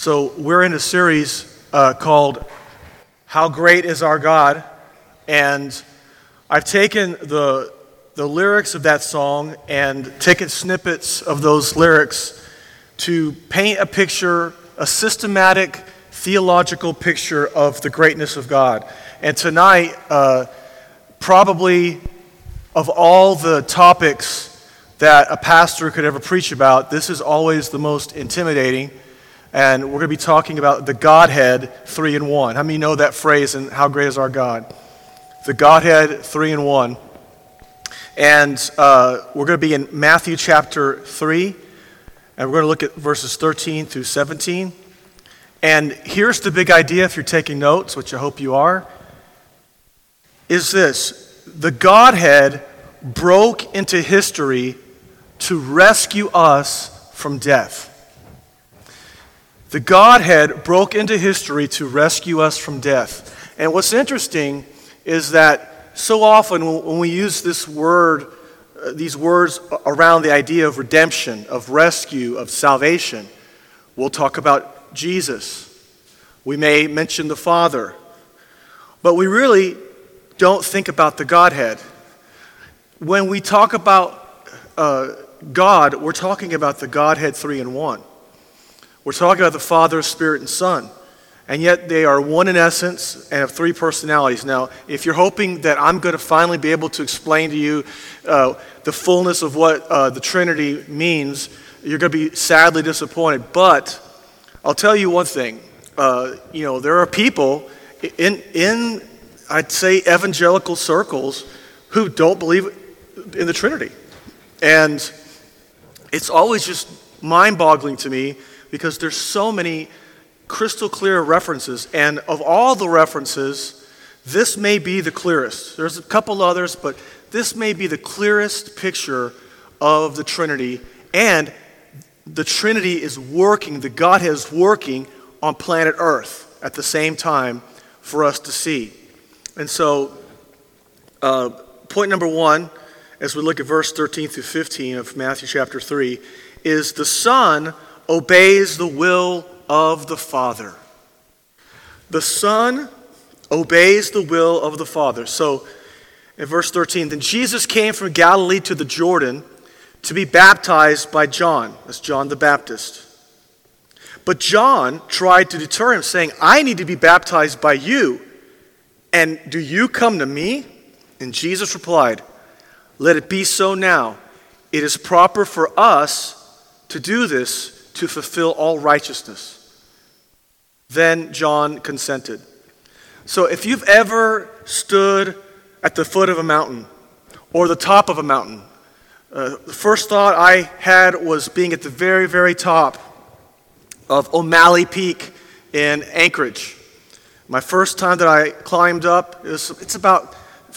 So we're in a series called How Great Is Our God? And I've taken the lyrics of that song and taken snippets of those lyrics to paint a picture, a systematic theological picture of the greatness of God. And tonight, probably of all the topics that a pastor could ever preach about, this is always the most intimidating. And we're going to be talking about the Godhead 3 in 1. How many know that phrase and how great is our God? The Godhead 3 in 1. And we're going to be in Matthew chapter 3. And we're going to look at verses 13 through 17. And here's the big idea if you're taking notes, which I hope you are, is this. The Godhead broke into history to rescue us from death. The Godhead broke into history to rescue us from death. And what's interesting is that so often when we use this word, these words around the idea of redemption, of rescue, of salvation, we'll talk about Jesus. We may mention the Father. But we really don't think about the Godhead. When we talk about God, we're talking about the Godhead 3 in 1. We're talking about the Father, Spirit, and Son. And yet they are one in essence and have three personalities. Now, if you're hoping that I'm going to finally be able to explain to you the fullness of what the Trinity means, you're going to be sadly disappointed. But I'll tell you one thing. There are people in I'd say, evangelical circles who don't believe in the Trinity. And it's always just mind-boggling to me because there's so many crystal clear references. And of all the references, this may be the clearest. There's a couple others, but this may be the clearest picture of the Trinity. And the Trinity is working, the Godhead is working on planet Earth at the same time for us to see. And so, point number one, as we look at verse 13 through 15 of Matthew chapter 3, is the Son obeys the will of the Father. The Son obeys the will of the Father. So, in verse 13, then Jesus came from Galilee to the Jordan to be baptized by John. That's John the Baptist. But John tried to deter him, saying, I need to be baptized by you, and do you come to me? And Jesus replied, let it be so now. It is proper for us to do this to fulfill all righteousness. Then John consented. So if you've ever stood at the foot of a mountain or the top of a mountain, the first thought I had was being at the very, very top of O'Malley Peak in Anchorage. My first time that I climbed up, it's about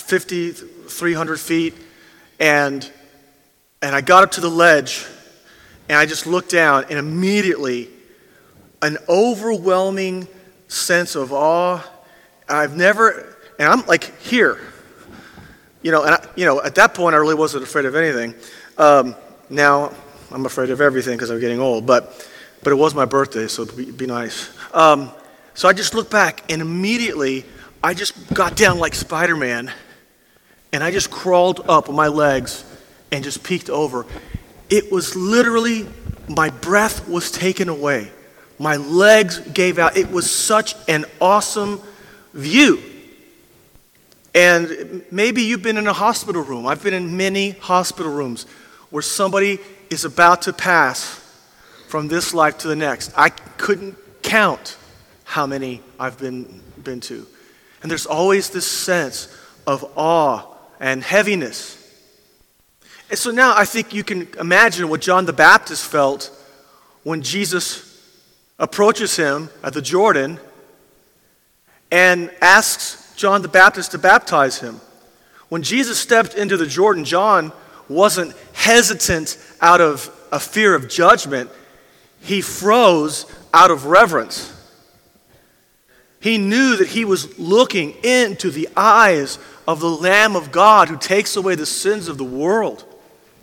300 feet, and I got up to the ledge, and I just looked down, and immediately an overwhelming sense of awe. And I'm like here, at that point I really wasn't afraid of anything. Now I'm afraid of everything because I'm getting old, but it was my birthday, so it'd be nice. So I just looked back, and immediately I just got down like Spider-Man, and I just crawled up on my legs and just peeked over. It was literally, my breath was taken away. My legs gave out. It was such an awesome view. And maybe you've been in a hospital room. I've been in many hospital rooms where somebody is about to pass from this life to the next. I couldn't count how many I've been to. And there's always this sense of awe and heaviness. And so now I think you can imagine what John the Baptist felt when Jesus approaches him at the Jordan and asks John the Baptist to baptize him. When Jesus stepped into the Jordan, John wasn't hesitant out of a fear of judgment. He froze out of reverence. He knew that he was looking into the eyes of the Lamb of God who takes away the sins of the world.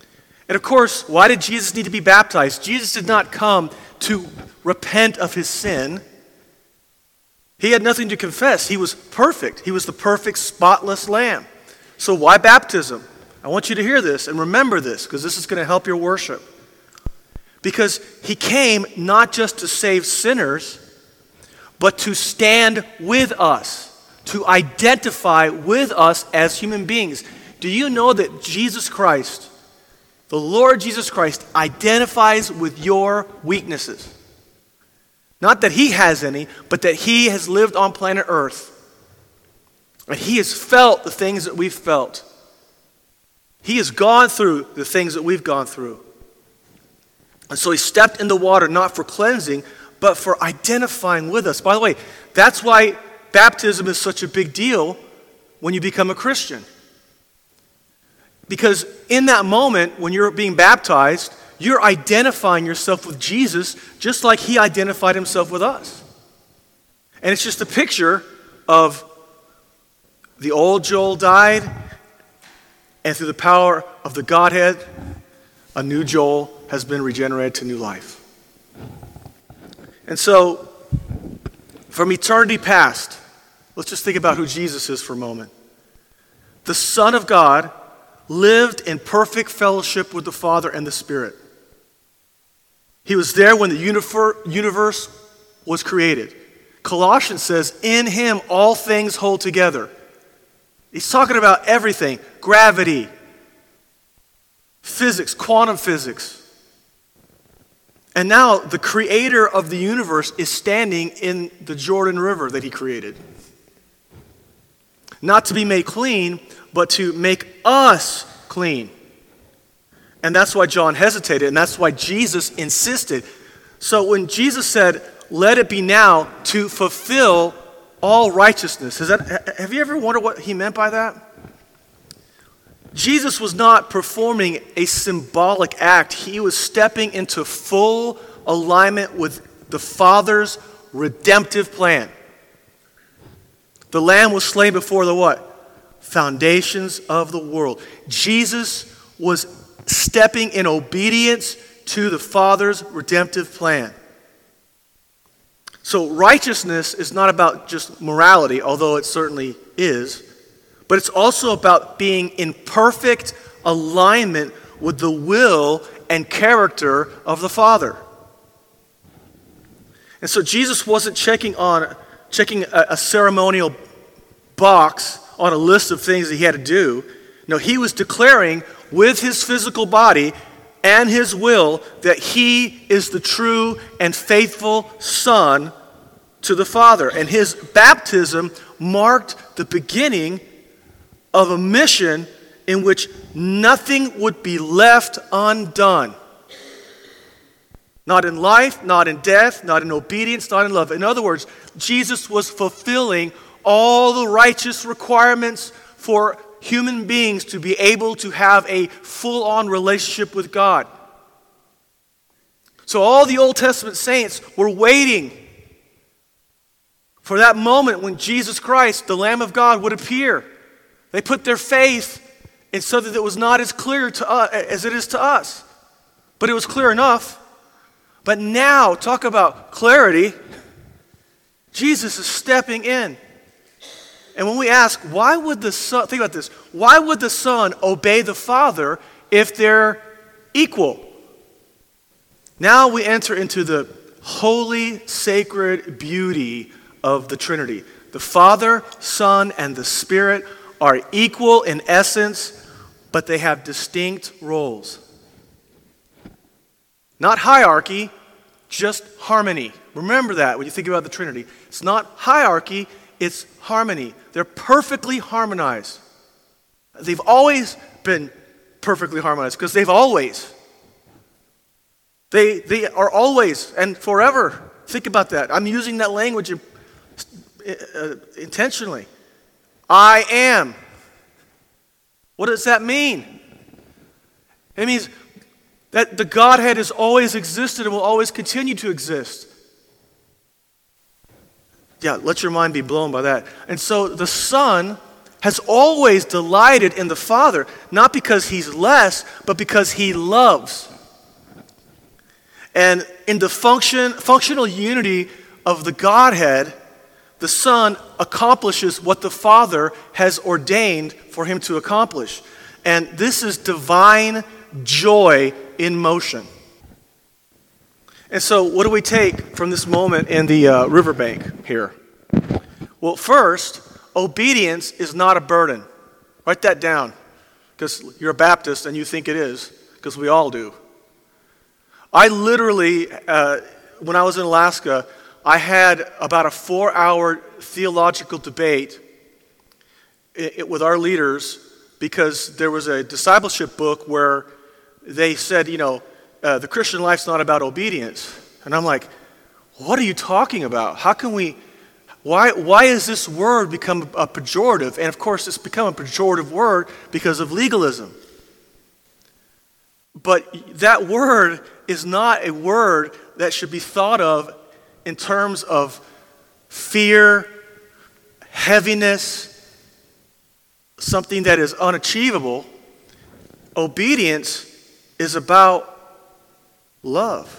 And of course, why did Jesus need to be baptized? Jesus did not come to repent of his sin. He had nothing to confess. He was perfect. He was the perfect, spotless lamb. So why baptism? I want you to hear this and remember this, because this is going to help your worship. Because he came not just to save sinners, but to stand with us, to identify with us as human beings. Do you know that Jesus Christ, the Lord Jesus Christ, identifies with your weaknesses? Not that he has any, but that he has lived on planet Earth. And he has felt the things that we've felt. He has gone through the things that we've gone through. And so he stepped in the water not for cleansing, but for identifying with us. By the way, that's why baptism is such a big deal when you become a Christian. Because in that moment, when you're being baptized, you're identifying yourself with Jesus just like he identified himself with us. And it's just a picture of the old Joel died, and through the power of the Godhead, a new Joel has been regenerated to new life. And so, from eternity past, let's just think about who Jesus is for a moment. The Son of God lived in perfect fellowship with the Father and the Spirit. He was there when the universe was created. Colossians says, in him all things hold together. He's talking about everything. Gravity, physics, quantum physics. And now the creator of the universe is standing in the Jordan River that he created. Not to be made clean, but to make us clean. And that's why John hesitated, and that's why Jesus insisted. So when Jesus said, let it be now to fulfill all righteousness, have you ever wondered what he meant by that? Jesus was not performing a symbolic act. He was stepping into full alignment with the Father's redemptive plan. The Lamb was slain before the what? Foundations of the world. Jesus was stepping in obedience to the Father's redemptive plan. So righteousness is not about just morality, although it certainly is, but it's also about being in perfect alignment with the will and character of the Father. And so Jesus wasn't checking a ceremonial box on a list of things that he had to do. No, he was declaring with his physical body and his will that he is the true and faithful Son to the Father. And his baptism marked the beginning of a mission in which nothing would be left undone. Not in life, not in death, not in obedience, not in love. In other words, Jesus was fulfilling all the righteous requirements for human beings to be able to have a full-on relationship with God. So all the Old Testament saints were waiting for that moment when Jesus Christ, the Lamb of God, would appear. They put their faith in something that was not as clear to us as it is to us. But it was clear enough. But now, talk about clarity, Jesus is stepping in. And when we ask, why would the Son, think about this, why would the Son obey the Father if they're equal? Now we enter into the holy, sacred beauty of the Trinity. The Father, Son, and the Spirit are equal in essence, but they have distinct roles. Not hierarchy, just harmony. Remember that when you think about the Trinity. It's not hierarchy, it's harmony. They're perfectly harmonized. They've always been perfectly harmonized because they've always. They are always and forever. Think about that. I'm using that language intentionally. I am. What does that mean? It means that the Godhead has always existed and will always continue to exist. Yeah, let your mind be blown by that. And so the Son has always delighted in the Father, not because he's less, but because he loves. And in the functional unity of the Godhead, the Son accomplishes what the Father has ordained for him to accomplish. And this is divine joy in motion. And so what do we take from this moment in the riverbank here? Well, first, obedience is not a burden. Write that down, because you're a Baptist and you think it is, because we all do. I literally, when I was in Alaska, I had about a 4-hour theological debate with our leaders because there was a discipleship book where they said, the Christian life's not about obedience. And I'm like, what are you talking about? How can we, why has this word become a pejorative? And of course, it's become a pejorative word because of legalism. But that word is not a word that should be thought of in terms of fear, heaviness, something that is unachievable. Obedience is about love.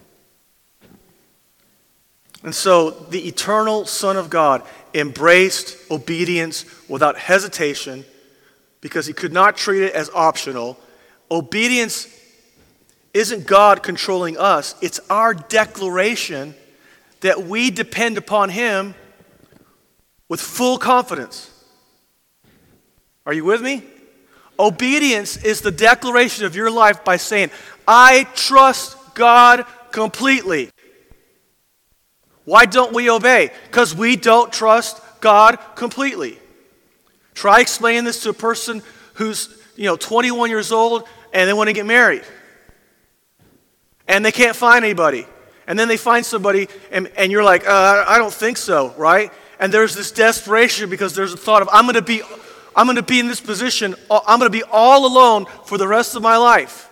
And so the eternal Son of God embraced obedience without hesitation because he could not treat it as optional. Obedience isn't God controlling us. It's our declaration that we depend upon him with full confidence. Are you with me? Obedience is the declaration of your life by saying, I trust God completely. Why don't we obey? Because we don't trust God completely. Try explaining this to a person who's 21 years old and they want to get married. And they can't find anybody. And then they find somebody and you're like, I don't think so, right? And there's this desperation because there's a thought of, I'm going to be in this position, I'm going to be all alone for the rest of my life.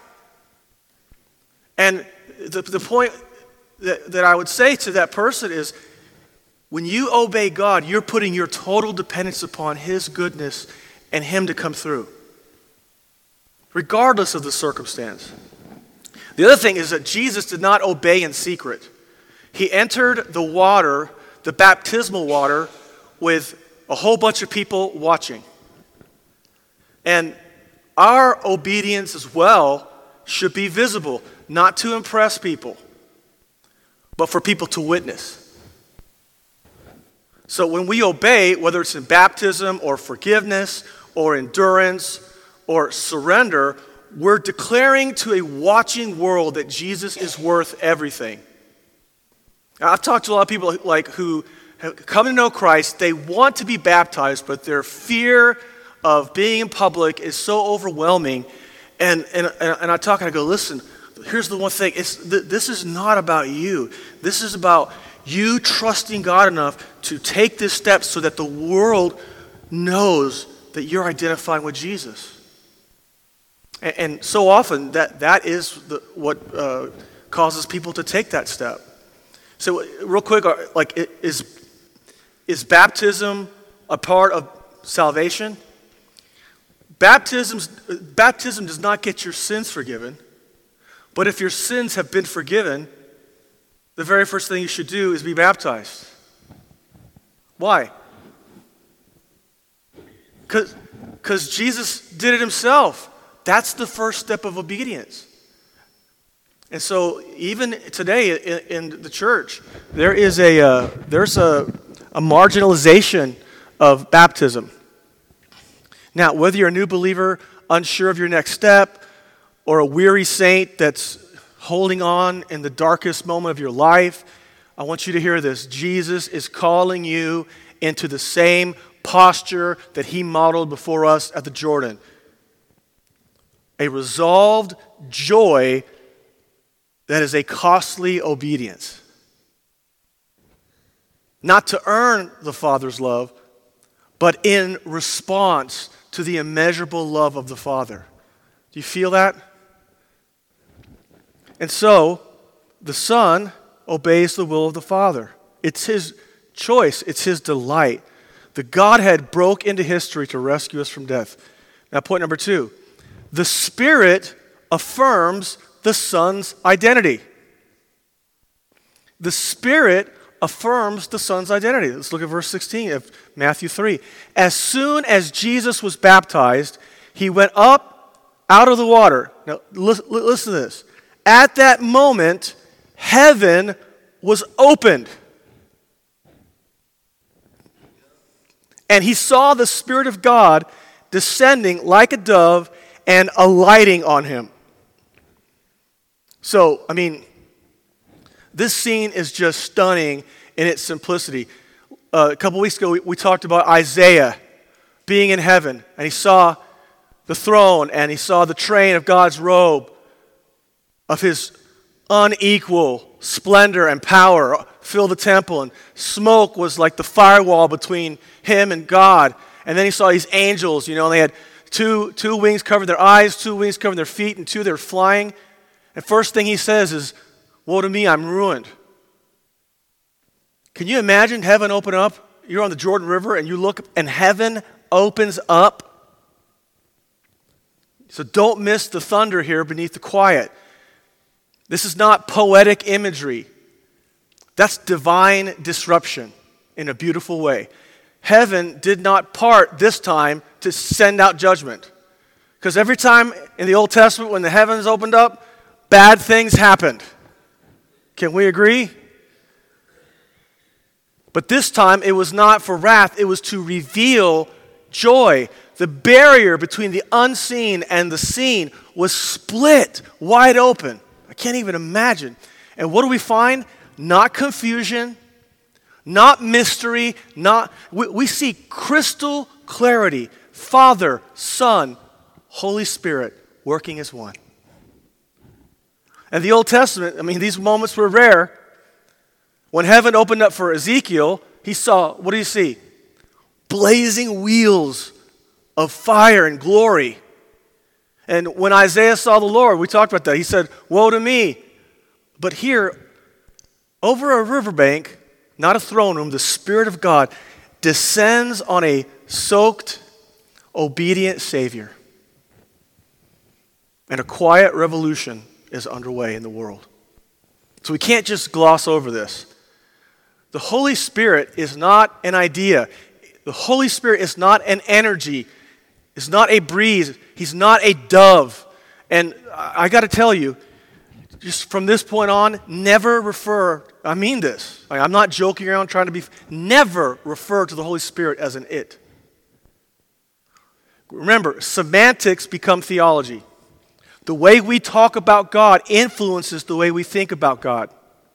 And the point that I would say to that person is, when you obey God, you're putting your total dependence upon his goodness and him to come through, regardless of the circumstance. The other thing is that Jesus did not obey in secret. He entered the water, the baptismal water, with a whole bunch of people watching. And our obedience as well should be visible, not to impress people, but for people to witness. So when we obey, whether it's in baptism or forgiveness or endurance or surrender, we're declaring to a watching world that Jesus is worth everything. Now, I've talked to a lot of people who have come to know Christ. They want to be baptized, but their fear of being in public is so overwhelming. And I talk and I go, listen, here's the one thing. This is not about you. This is about you trusting God enough to take this step so that the world knows that you're identifying with Jesus. And so often that is what causes people to take that step. So real quick, is baptism a part of salvation? Baptism does not get your sins forgiven. But if your sins have been forgiven, the very first thing you should do is be baptized. Why? Because Jesus did it himself. That's the first step of obedience. And so even today in the church, there's a marginalization of baptism. Now, whether you're a new believer, unsure of your next step, or a weary saint that's holding on in the darkest moment of your life, I want you to hear this. Jesus is calling you into the same posture that he modeled before us at the Jordan. A resolved joy that is a costly obedience. Not to earn the Father's love, but in response to the immeasurable love of the Father. Do you feel that? And so, the Son obeys the will of the Father. It's his choice. It's his delight. The Godhead broke into history to rescue us from death. Now, point number 2. The Spirit affirms the Son's identity. The Spirit affirms the Son's identity. Let's look at verse 16 of Matthew 3. As soon as Jesus was baptized, he went up out of the water. Now, listen to this. At that moment, heaven was opened. And he saw the Spirit of God descending like a dove and alighting on him. So, this scene is just stunning in its simplicity. A couple weeks ago, we talked about Isaiah being in heaven, and he saw the throne, and he saw the train of God's robe, of his unequal splendor and power fill the temple, and smoke was like the firewall between him and God. And then he saw these angels, and they had two wings covering their eyes, 2 wings covering their feet, and 2 they were flying. And first thing he says is, woe to me, I'm ruined. Can you imagine heaven open up? You're on the Jordan River and you look and heaven opens up. So don't miss the thunder here beneath the quiet. This is not poetic imagery. That's divine disruption in a beautiful way. Heaven did not part this time to send out judgment. Because every time in the Old Testament when the heavens opened up, bad things happened. Can we agree? But this time it was not for wrath, it was to reveal joy. The barrier between the unseen and the seen was split wide open. I can't even imagine. And what do we find? Not confusion, not mystery, we see crystal clarity. Father, Son, Holy Spirit working as one. And the Old Testament, these moments were rare. When heaven opened up for Ezekiel, he saw, what do you see? Blazing wheels of fire and glory. And when Isaiah saw the Lord, we talked about that, he said, woe to me. But here, over a riverbank, not a throne room, the Spirit of God descends on a soaked, obedient Savior. And a quiet revolution is underway in the world. So we can't just gloss over this. The Holy Spirit is not an idea. The Holy Spirit is not an energy. It's not a breeze. He's not a dove. And I got to tell you, just from this point on, never refer, I mean this. I'm not joking around trying to be, never refer to the Holy Spirit as an it. Remember, semantics become theology. The way we talk about God influences the way we think about God.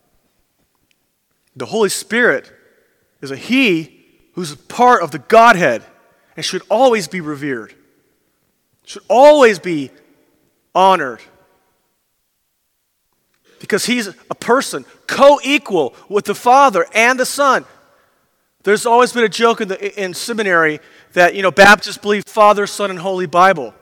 The Holy Spirit is a He who's part of the Godhead and should always be revered, should always be honored. Because He's a person co-equal with the Father and the Son. There's always been a joke in seminary that, Baptists believe Father, Son, and Holy Bible.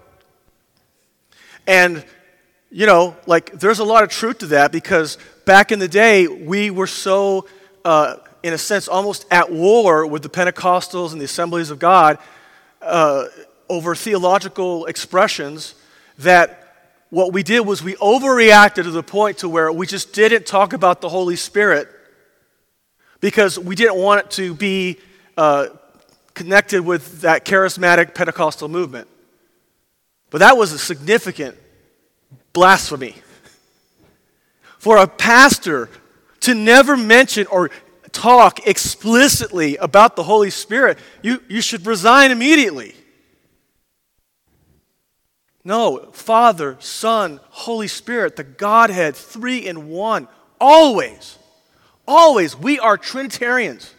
And, there's a lot of truth to that because back in the day, we were so, in a sense, almost at war with the Pentecostals and the Assemblies of God over theological expressions that what we did was we overreacted to the point to where we just didn't talk about the Holy Spirit because we didn't want it to be connected with that charismatic Pentecostal movement. But that was a significant blasphemy. For a pastor to never mention or talk explicitly about the Holy Spirit, you should resign immediately. No, Father, Son, Holy Spirit, the Godhead, 3 in 1, always. Always. We are Trinitarians.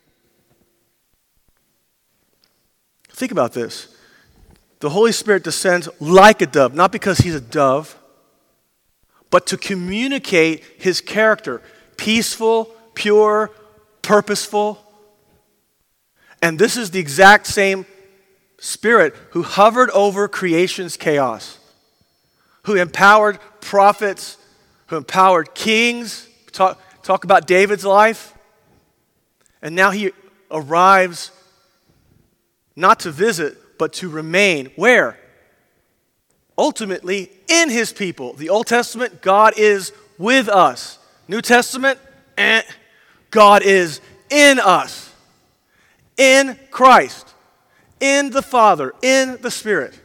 Think about this. The Holy Spirit descends like a dove, not because He's a dove, but to communicate His character. Peaceful, pure, purposeful. And this is the exact same Spirit who hovered over creation's chaos, who empowered prophets, who empowered kings. Talk about David's life. And now He arrives not to visit, but to remain. Where? Ultimately, in his people. The Old Testament, God is with us. New Testament, God is in us. In Christ. In the Father. In the Spirit.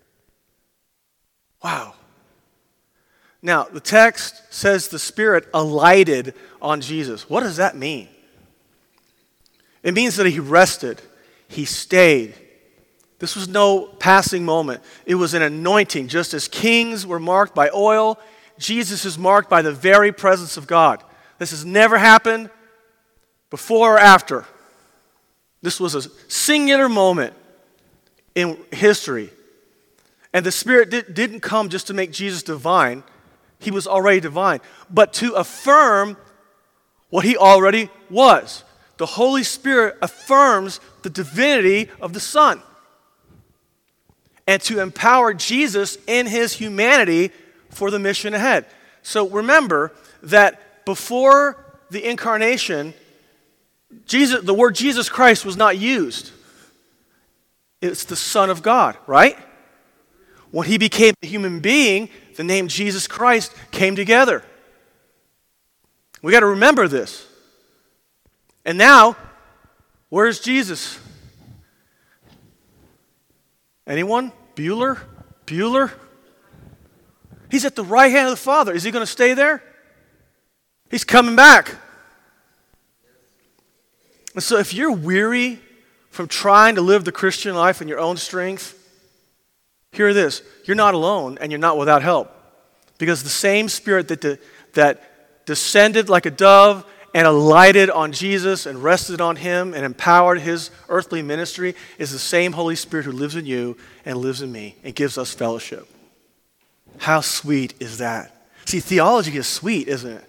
Wow. Now, the text says the Spirit alighted on Jesus. What does that mean? It means that he rested. He stayed. This was no passing moment. It was an anointing. Just as kings were marked by oil, Jesus is marked by the very presence of God. This has never happened before or after. This was a singular moment in history. And the Spirit didn't come just to make Jesus divine. He was already divine. But to affirm what he already was. The Holy Spirit affirms the divinity of the Son. And to empower Jesus in his humanity for the mission ahead. So remember that before the incarnation, the word Jesus Christ was not used. It's the Son of God, right? When he became a human being, the name Jesus Christ came together. We got to remember this. And now, where's Jesus? Anyone? Bueller? Bueller? He's at the right hand of the Father. Is he going to stay there? He's coming back. And so if you're weary from trying to live the Christian life in your own strength, hear this. You're not alone and you're not without help. Because the same Spirit that descended like a dove and alighted on Jesus and rested on him and empowered his earthly ministry is the same Holy Spirit who lives in you and lives in me and gives us fellowship. How sweet is that? See, theology is sweet, isn't it?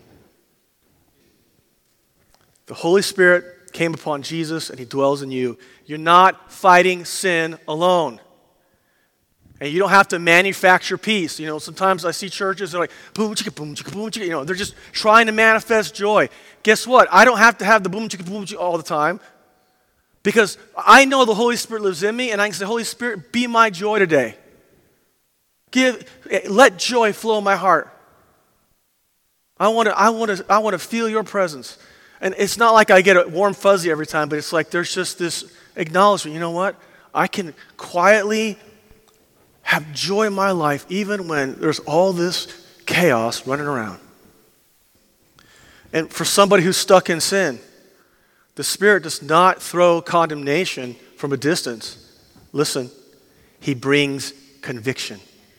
The Holy Spirit came upon Jesus and he dwells in you. You're not fighting sin alone. And you don't have to manufacture peace. You know, sometimes I see churches that are like, boom, chicka, boom, chicka, boom, chicka. You know, they're just trying to manifest joy. Guess what? I don't have to have the boom, chicka, boom, chicka all the time. Because I know the Holy Spirit lives in me, and I can say, Holy Spirit, be my joy today. Let joy flow in my heart. I want to feel your presence. And it's not like I get a warm fuzzy every time, but it's like there's just this acknowledgement. You know what? I can quietly have joy in my life even when there's all this chaos running around. And for somebody who's stuck in sin, the Spirit does not throw condemnation from a distance. Listen, he brings conviction.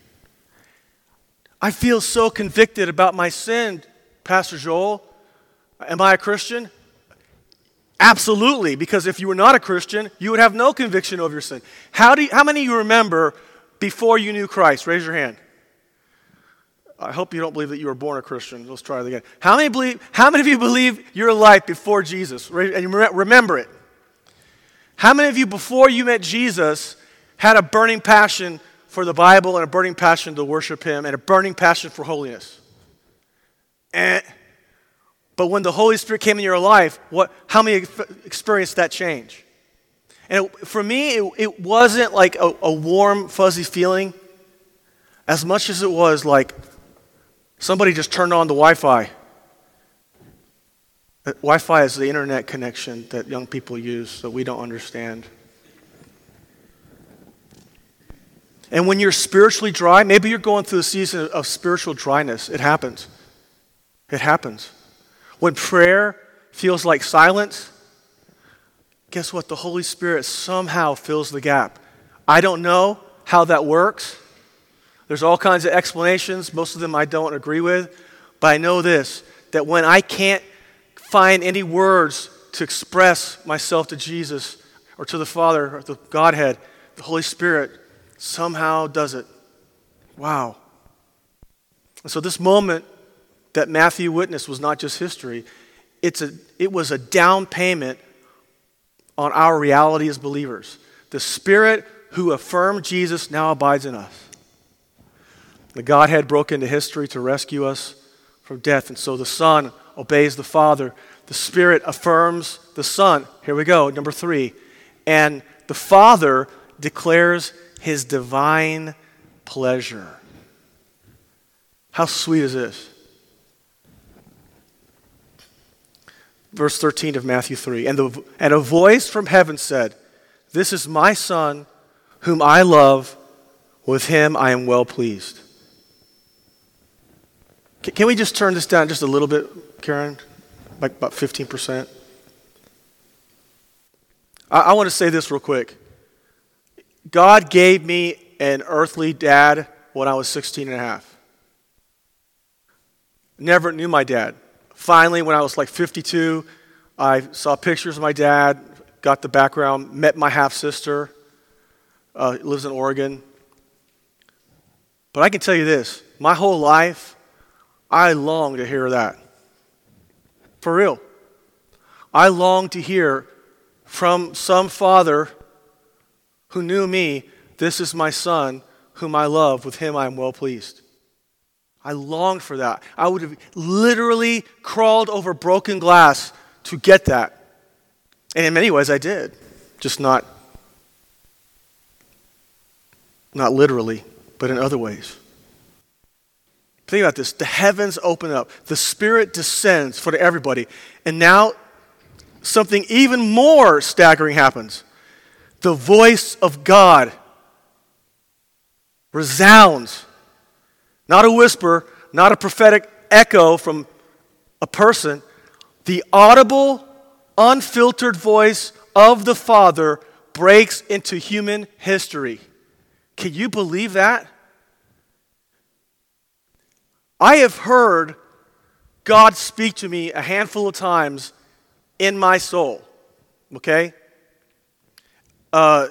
I feel so convicted about my sin, Pastor Joel. Am I a Christian? Absolutely, because if you were not a Christian, you would have no conviction over your sin. How many of you remember before you knew Christ? Raise your hand. I hope you don't believe that you were born a Christian. Let's try it again. How many of you believe your life before Jesus? And you remember it. How many of you before you met Jesus had a burning passion for the Bible and a burning passion to worship him and a burning passion for holiness? But when the Holy Spirit came in your life, how many experienced that change? And for me, it wasn't like a warm, fuzzy feeling as much as it was like somebody just turned on the Wi-Fi. Wi-Fi is the internet connection that young people use that we don't understand. And when you're spiritually dry, maybe you're going through a season of spiritual dryness. It happens. It happens. When prayer feels like silence, guess what? The Holy Spirit somehow fills the gap. I don't know how that works. There's all kinds of explanations. Most of them I don't agree with. But I know this, that when I can't find any words to express myself to Jesus or to the Father or the Godhead, the Holy Spirit somehow does it. Wow. And so this moment that Matthew witnessed was not just history. It was a down payment on our reality as believers. The Spirit who affirmed Jesus now abides in us. The Godhead broke into history to rescue us from death. And so the Son obeys the Father. The Spirit affirms the Son. Here we go, number 3. And the Father declares his divine pleasure. How sweet is this? Verse 13 of Matthew 3. And a voice from heaven said, "This is my Son, whom I love. With him I am well pleased." Can we just turn this down just a little bit, Karen? Like about 15%? I want to say this real quick. God gave me an earthly dad when I was 16 and a half. Never knew my dad. Finally, when I was like 52, I saw pictures of my dad, got the background, met my half-sister, lives in Oregon. But I can tell you this, my whole life, I long to hear that. For real. I long to hear from some father who knew me, "This is my Son, whom I love. With him I am well pleased." I longed for that. I would have literally crawled over broken glass to get that. And in many ways I did. Just not literally, but in other ways. Think about this. The heavens open up. The Spirit descends for everybody. And now something even more staggering happens. The voice of God resounds. Not a whisper, not a prophetic echo from a person. The audible, unfiltered voice of the Father breaks into human history. Can you believe that? I have heard God speak to me a handful of times in my soul. Okay? I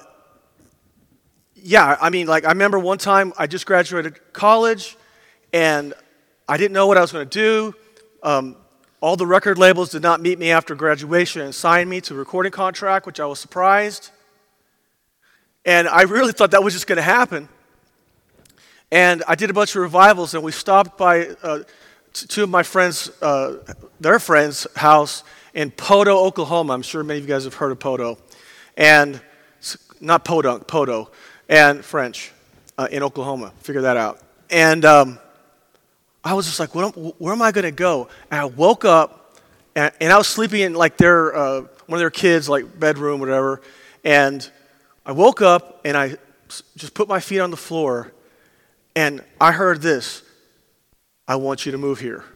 remember one time I just graduated college and I didn't know what I was going to do. All the record labels did not meet me after graduation and sign me to a recording contract, which I was surprised. And I really thought that was just going to happen. And I did a bunch of revivals, and we stopped by two of my friends, their friends' house in Podo, Oklahoma. I'm sure many of you guys have heard of Podo. And not Podunk, Podo, and French in Oklahoma. Figure that out. And I was just like, where am I going to go? And I woke up, and I was sleeping in like their one of their kids' like bedroom, whatever. And I woke up, and I just put my feet on the floor, and I heard this: "I want you to move here."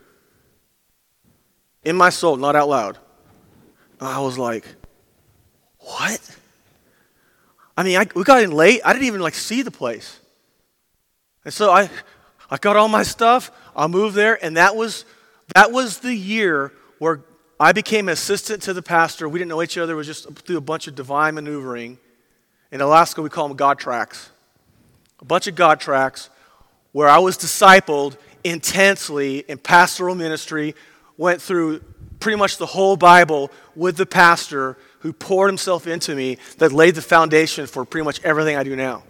In my soul, not out loud. And I was like, what? I mean, we got in late. I didn't even see the place. And so I got all my stuff. I moved there, and that was the year where I became assistant to the pastor. We didn't know each other. It was just through a bunch of divine maneuvering. In Alaska, we call them God tracks. A bunch of God tracks where I was discipled intensely in pastoral ministry, went through pretty much the whole Bible with the pastor who poured himself into me, that laid the foundation for pretty much everything I do now.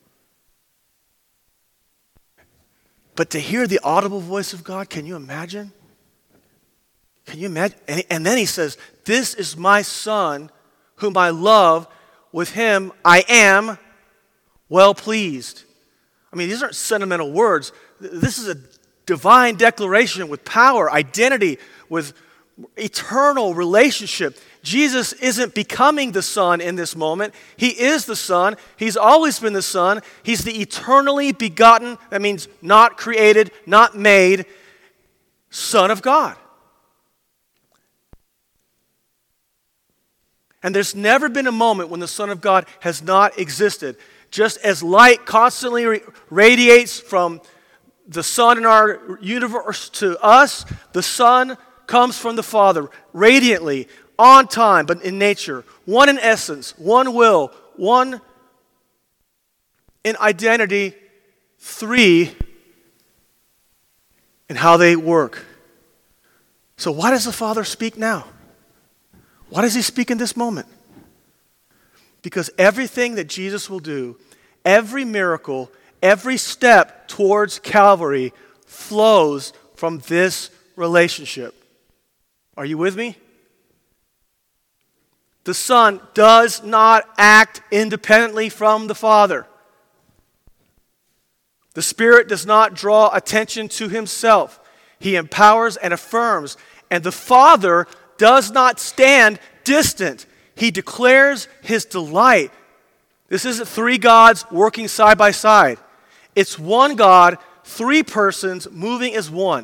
But to hear the audible voice of God, can you imagine? Can you imagine? And then he says, "This is my Son, whom I love. With him I am well pleased." I mean, these aren't sentimental words. This is a divine declaration with power, identity, with eternal relationship. Jesus isn't becoming the Son in this moment. He is the Son. He's always been the Son. He's the eternally begotten, that means not created, not made, Son of God. And there's never been a moment when the Son of God has not existed. Just as light constantly radiates from the sun in our universe to us, the Son comes from the Father radiantly, on time, but in nature. One in essence, one will, one in identity, three in how they work. So why does the Father speak now? Why does he speak in this moment? Because everything that Jesus will do, every miracle, every step towards Calvary flows from this relationship. Are you with me? The Son does not act independently from the Father. The Spirit does not draw attention to himself. He empowers and affirms. And the Father does not stand distant. He declares his delight. This isn't three gods working side by side. It's one God, three persons moving as one.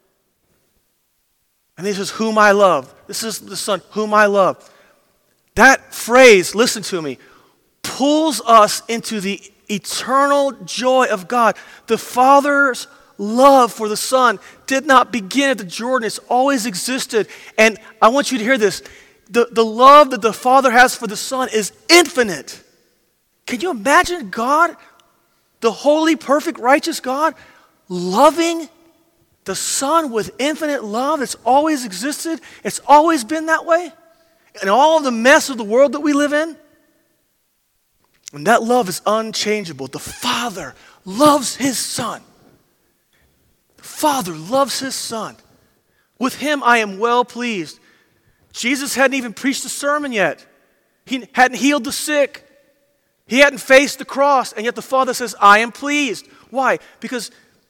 And this is whom I love. This is the Son whom I love. That phrase, listen to me, pulls us into the eternal joy of God. The Father's love for the Son did not begin at the Jordan. It's always existed. And I want you to hear this. The love that the Father has for the Son is infinite. Can you imagine God, the holy, perfect, righteous God, loving the Son with infinite love? It's always existed. It's always been that way. And all of the mess of the world that we live in. And that love is unchangeable. The Father loves his Son. The Father loves his Son. With him I am well pleased. Jesus hadn't even preached a sermon yet. He hadn't healed the sick. He hadn't faced the cross. And yet the Father says, I am pleased. Why? Because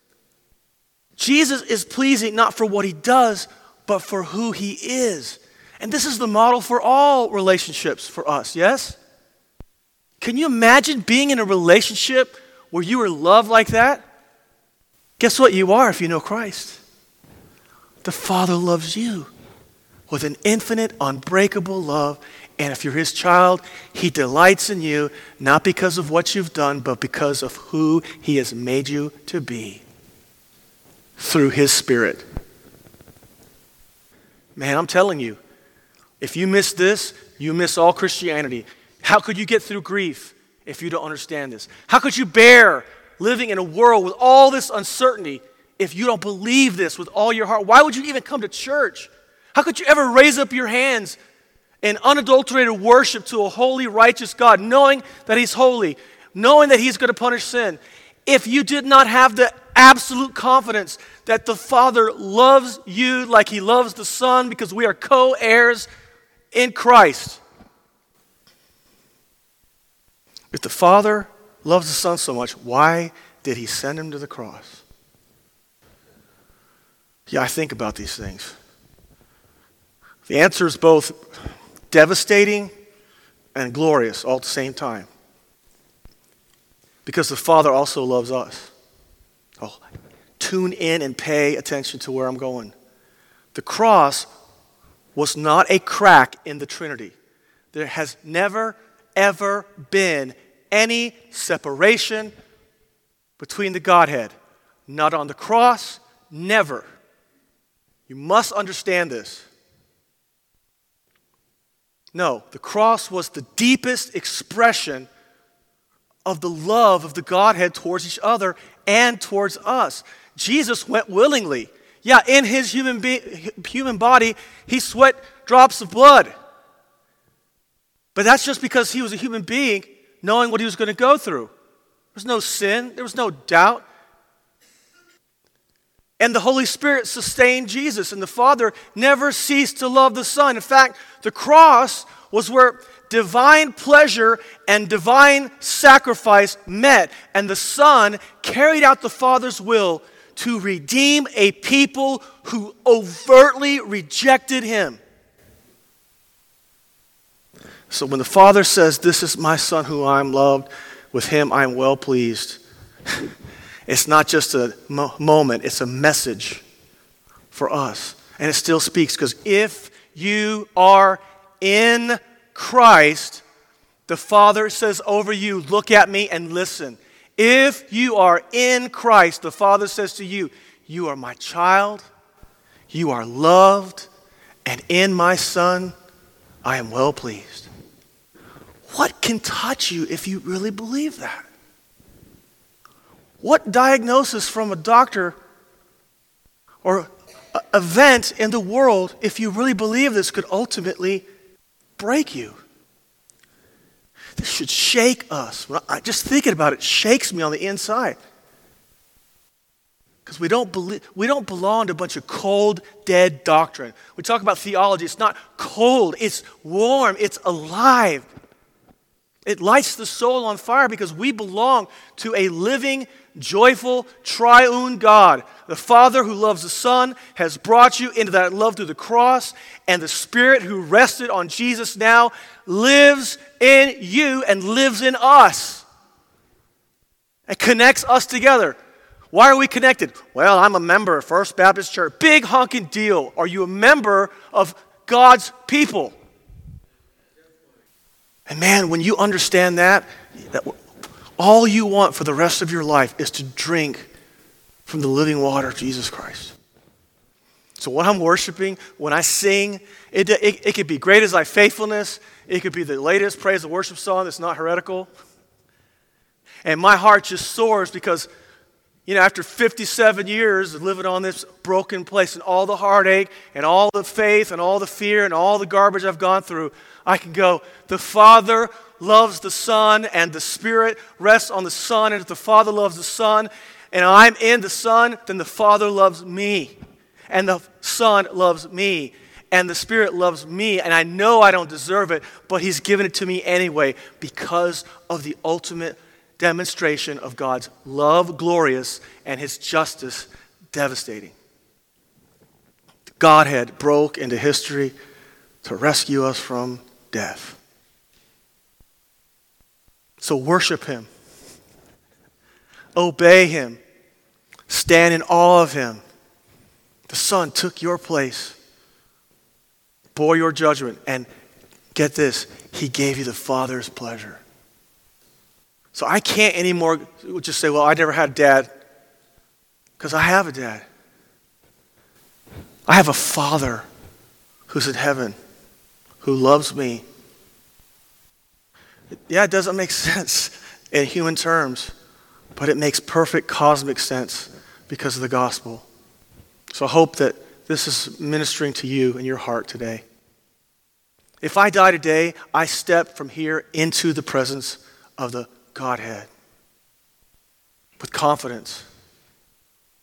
Jesus is pleasing not for what he does, but for who he is. And this is the model for all relationships for us, yes? Can you imagine being in a relationship where you are loved like that? Guess what you are if you know Christ? The Father loves you with an infinite, unbreakable love. And if you're his child, he delights in you, not because of what you've done, but because of who he has made you to be through his Spirit. Man, I'm telling you, if you miss this, you miss all Christianity. How could you get through grief if you don't understand this? How could you bear living in a world with all this uncertainty if you don't believe this with all your heart? Why would you even come to church? How could you ever raise up your hands in unadulterated worship to a holy, righteous God, knowing that he's holy, knowing that he's going to punish sin, if you did not have the absolute confidence that the Father loves you like he loves the Son because we are co-heirs in Christ? If the Father loves the Son so much, why did he send him to the cross? Yeah, I think about these things. The answer is both devastating and glorious all at the same time. Because the Father also loves us. Oh, tune in and pay attention to where I'm going. The cross was not a crack in the Trinity. There has never, ever been any separation between the Godhead. Not on the cross, never. You must understand this. No, the cross was the deepest expression of the love of the Godhead towards each other and towards us. Jesus went willingly. Yeah, in his human body, he sweat drops of blood. But that's just because he was a human being, knowing what he was going to go through. There was no sin. There was no doubt. And the Holy Spirit sustained Jesus, and the Father never ceased to love the Son. In fact, the cross was where divine pleasure and divine sacrifice met, and the Son carried out the Father's will to redeem a people who overtly rejected him. So when the Father says, "This is my Son who I am loved, with him I am well pleased," it's not just a moment, it's a message for us. And it still speaks, because if you are in Christ, the Father says over you, look at me and listen. If you are in Christ, the Father says to you, you are my child, you are loved, and in my Son, I am well pleased. What can touch you if you really believe that? What diagnosis from a doctor or event in the world, if you really believe this, could ultimately break you? This should shake us. Just thinking about it shakes me on the inside. Because we don't belong to a bunch of cold, dead doctrine. We talk about theology. It's not cold. It's warm. It's alive. It lights the soul on fire because we belong to a living, joyful, triune God. The Father who loves the Son has brought you into that love through the cross, and the Spirit who rested on Jesus now lives in you and lives in us and connects us together. Why are we connected? Well, I'm a member of First Baptist Church. Big honking deal. Are you a member of God's people? And man, when you understand that all you want for the rest of your life is to drink from the living water of Jesus Christ. So when I'm worshiping, when I sing, it could be Great Is Thy Faithfulness. It could be the latest praise and worship song that's not heretical. And my heart just soars because, after 57 years of living on this broken place and all the heartache and all the faith and all the fear and all the garbage I've gone through, I can go, the Father loves the Son and the Spirit rests on the Son. And if the Father loves the Son and I'm in the Son, then the Father loves me. And the Son loves me. And the Spirit loves me. And I know I don't deserve it, but He's given it to me anyway because of the ultimate demonstration of God's love glorious and His justice devastating. The Godhead broke into history to rescue us from death. So worship Him. Obey Him. Stand in awe of Him. The Son took your place, bore your judgment, and get this, He gave you the Father's pleasure. So I can't anymore just say, well, I never had a dad, because I have a dad. I have a Father who's in heaven, who loves me. Yeah, it doesn't make sense in human terms, but it makes perfect cosmic sense because of the gospel. So I hope that this is ministering to you in your heart today. If I die today, I step from here into the presence of the Godhead with confidence.